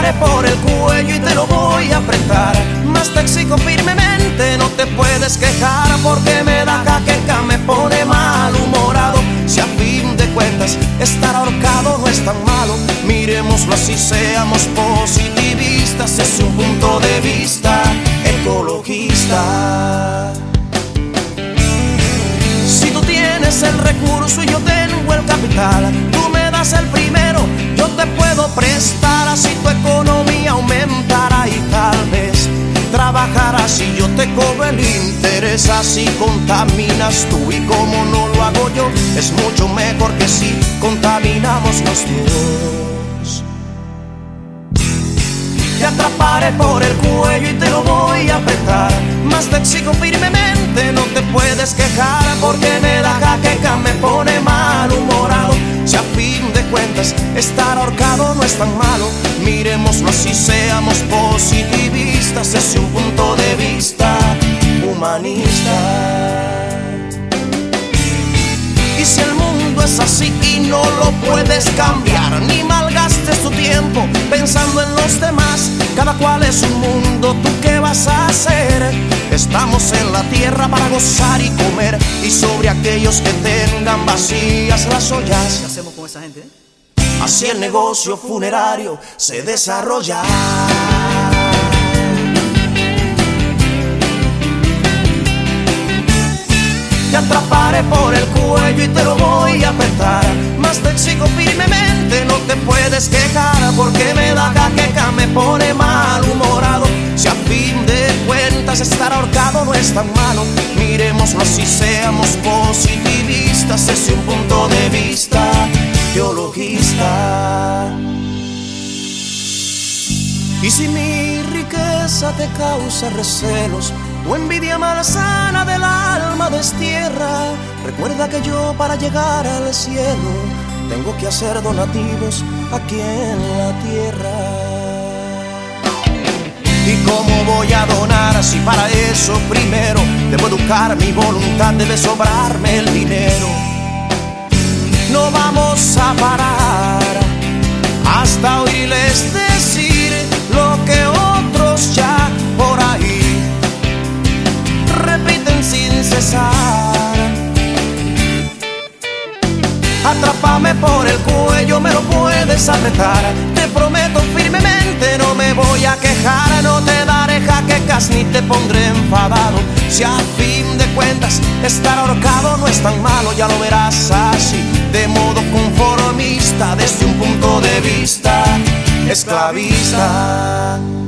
atraparé por el cuello y te lo voy a apretar. Más te exijo firmemente, no te puedes quejar, porque me da jaqueca, me pone malhumorado. Si a fin de cuentas estar ahorcado no es tan malo, miremoslo así, seamos positivistas, es un punto de vista ecologista. Si tú tienes el recurso y yo tengo el capital, tú me das el primero, yo te puedo prestar, así tu economía aumentará y tal vez trabajarás y yo te cobro el interés. Así contaminas tú y como no lo hago yo, es mucho mejor que si contaminamos los dos. Te atraparé por el cuello y te lo voy a apretar. Más te exijo firmemente, no te puedes quejar, porque me da jaqueca, me pone malhumorado. Si a fin de cuentas estar ahorcado no es tan malo, miremoslo así, seamos positivistas, es un punto de vista humanista. Y si el mundo es así y no lo puedes cambiar, ni malgastes tu tiempo pensando en los demás. Cada cual es un mundo, ¿tú qué vas a hacer? Estamos en la tierra para gozar y comer, y sobre aquellos que tengan vacías las ollas, ¿Qué hacemos con esa gente? así el negocio funerario se desarrolla. Te atraparé por el cuello y te lo voy a apretar. Más te exijo firmemente, no te puedes quejar, porque me da jaqueca, me pone malhumorado. Si a fin de cuentas estar ahorcado no es tan malo, miremoslo así, seamos positivistas, es un punto de vista geologista. Y si mi riqueza te causa recelos, tu envidia malsana del alma destierra, recuerda que yo para llegar al cielo tengo que hacer donativos aquí en la tierra. ¿Y cómo voy a donar si para eso primero debo educar mi voluntad, debe sobrarme el dinero? No vamos a parar hasta oírles decir lo que otros ya por ahí repiten sin cesar. Atrápame por el cuello, me lo puedes apretar. Te prometo firmemente, no me voy a quejar. No te daré jaquecas ni te pondré enfadado. Si a fin de cuentas estar ahorcado no es tan malo, ya lo verás así, de modo conformista, desde un punto de vista esclavista.